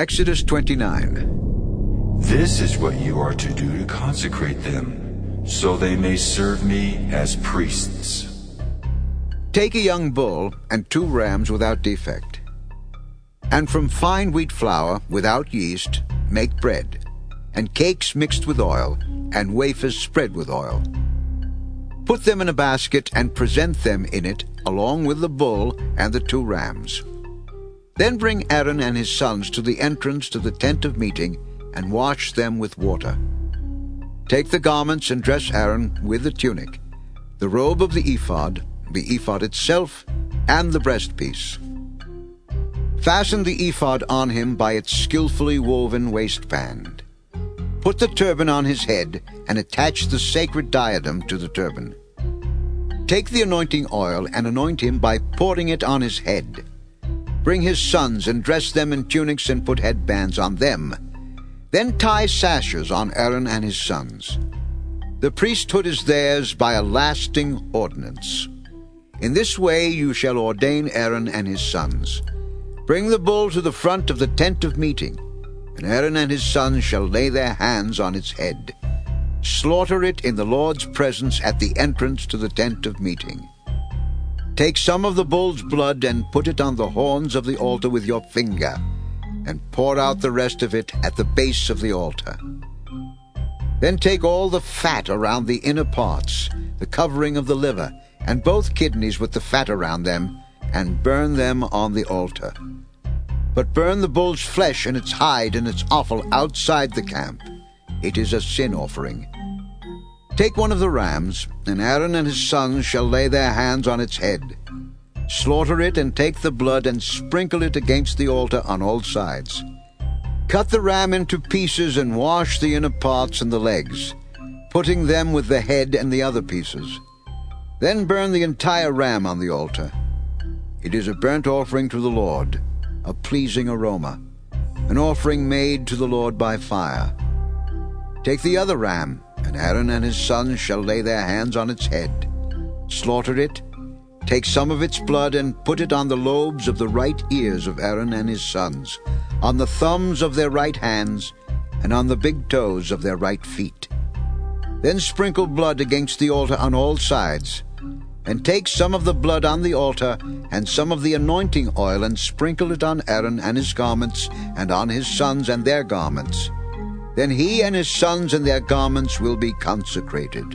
Exodus 29. This is what you are to do to consecrate them, so they may serve me as priests. Take a young bull and 2 rams without defect. And from fine wheat flour without yeast make bread, and cakes mixed with oil, and wafers spread with oil. Put them in a basket and present them in it, along with the bull and the 2 rams. Then bring Aaron and his sons to the entrance to the tent of meeting, and wash them with water. Take the garments and dress Aaron with the tunic, the robe of the ephod itself, and the breastpiece. Fasten the ephod on him by its skillfully woven waistband. Put the turban on his head and attach the sacred diadem to the turban. Take the anointing oil and anoint him by pouring it on his head. Bring his sons and dress them in tunics and put headbands on them. Then tie sashes on Aaron and his sons. The priesthood is theirs by a lasting ordinance. In this way you shall ordain Aaron and his sons. Bring the bull to the front of the tent of meeting, and Aaron and his sons shall lay their hands on its head. Slaughter it in the Lord's presence at the entrance to the tent of meeting. Take some of the bull's blood and put it on the horns of the altar with your finger, and pour out the rest of it at the base of the altar. Then take all the fat around the inner parts, the covering of the liver, and both kidneys with the fat around them, and burn them on the altar. But burn the bull's flesh and its hide and its offal outside the camp. It is a sin offering. Take one of the rams, and Aaron and his sons shall lay their hands on its head. Slaughter it and take the blood and sprinkle it against the altar on all sides. Cut the ram into pieces and wash the inner parts and the legs, putting them with the head and the other pieces. Then burn the entire ram on the altar. It is a burnt offering to the Lord, a pleasing aroma, an offering made to the Lord by fire. Take the other ram, and Aaron and his sons shall lay their hands on its head. Slaughter it, take some of its blood and put it on the lobes of the right ears of Aaron and his sons, on the thumbs of their right hands, and on the big toes of their right feet. Then sprinkle blood against the altar on all sides, and take some of the blood on the altar and some of the anointing oil and sprinkle it on Aaron and his garments and on his sons and their garments. Then he and his sons and their garments will be consecrated.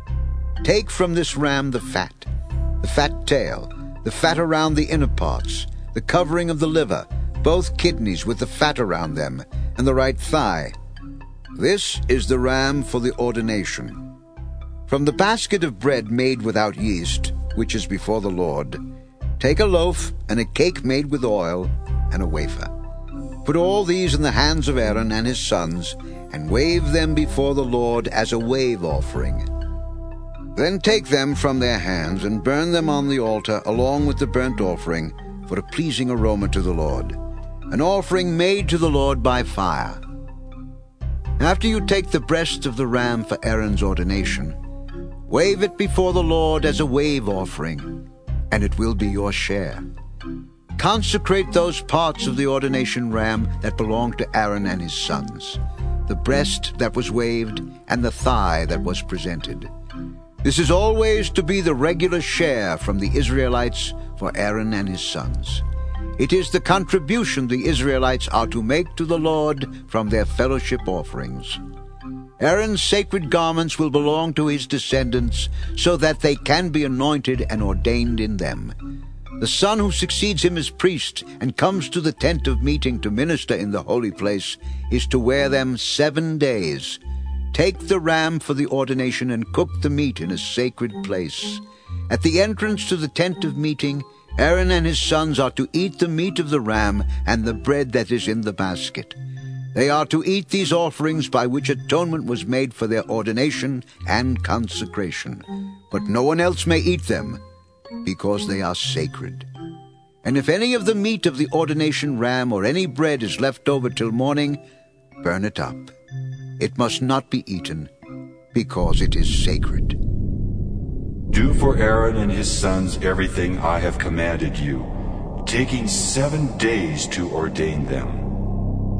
Take from this ram the fat tail, the fat around the inner parts, the covering of the liver, both kidneys with the fat around them, and the right thigh. This is the ram for the ordination. From the basket of bread made without yeast, which is before the Lord, take a loaf and a cake made with oil and a wafer. Put all these in the hands of Aaron and his sons, and wave them before the Lord as a wave offering. Then take them from their hands and burn them on the altar along with the burnt offering for a pleasing aroma to the Lord, an offering made to the Lord by fire. After you take the breast of the ram for Aaron's ordination, wave it before the Lord as a wave offering, and it will be your share. Consecrate those parts of the ordination ram that belong to Aaron and his sons, the breast that was waved and the thigh that was presented. This is always to be the regular share from the Israelites for Aaron and his sons. It is the contribution the Israelites are to make to the Lord from their fellowship offerings. Aaron's sacred garments will belong to his descendants, so that they can be anointed and ordained in them. The son who succeeds him as priest and comes to the tent of meeting to minister in the holy place is to wear them 7 days. Take the ram for the ordination and cook the meat in a sacred place. At the entrance to the tent of meeting, Aaron and his sons are to eat the meat of the ram and the bread that is in the basket. They are to eat these offerings by which atonement was made for their ordination and consecration. But no one else may eat them, because they are sacred. And if any of the meat of the ordination ram or any bread is left over till morning, burn it up. It must not be eaten, because it is sacred. Do for Aaron and his sons everything I have commanded you, taking 7 days to ordain them.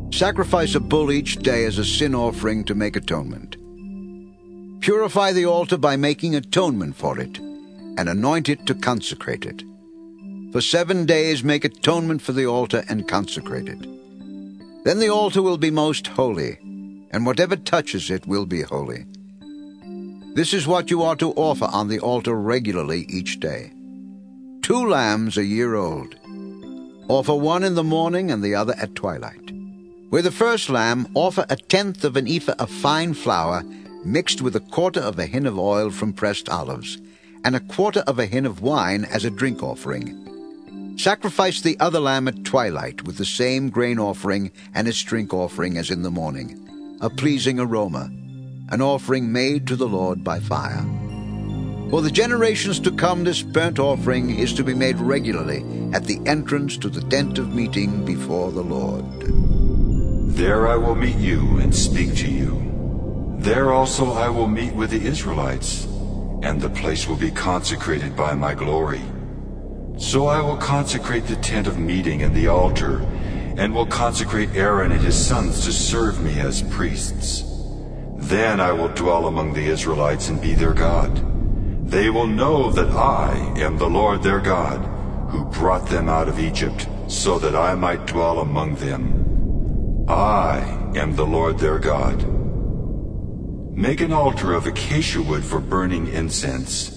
Sacrifice a bull each day as a sin offering to make atonement. Purify the altar by making atonement for it, and anoint it to consecrate it. For 7 days make atonement for the altar and consecrate it. Then the altar will be most holy, and whatever touches it will be holy. This is what you are to offer on the altar regularly each day. 2 lambs a year old. Offer one in the morning and the other at twilight. With the first lamb, offer 1/10 of an ephah of fine flour mixed with 1/4 of a hin of oil from pressed olives, and 1/4 of a hin of wine as a drink offering. Sacrifice the other lamb at twilight with the same grain offering and its drink offering as in the morning, a pleasing aroma, an offering made to the Lord by fire. For the generations to come, this burnt offering is to be made regularly at the entrance to the tent of meeting before the Lord. There I will meet you and speak to you. There also I will meet with the Israelites, and the place will be consecrated by my glory. So I will consecrate the tent of meeting and the altar, and will consecrate Aaron and his sons to serve me as priests. Then I will dwell among the Israelites and be their God. They will know that I am the Lord their God, who brought them out of Egypt, so that I might dwell among them. I am the Lord their God. Make an altar of acacia wood for burning incense,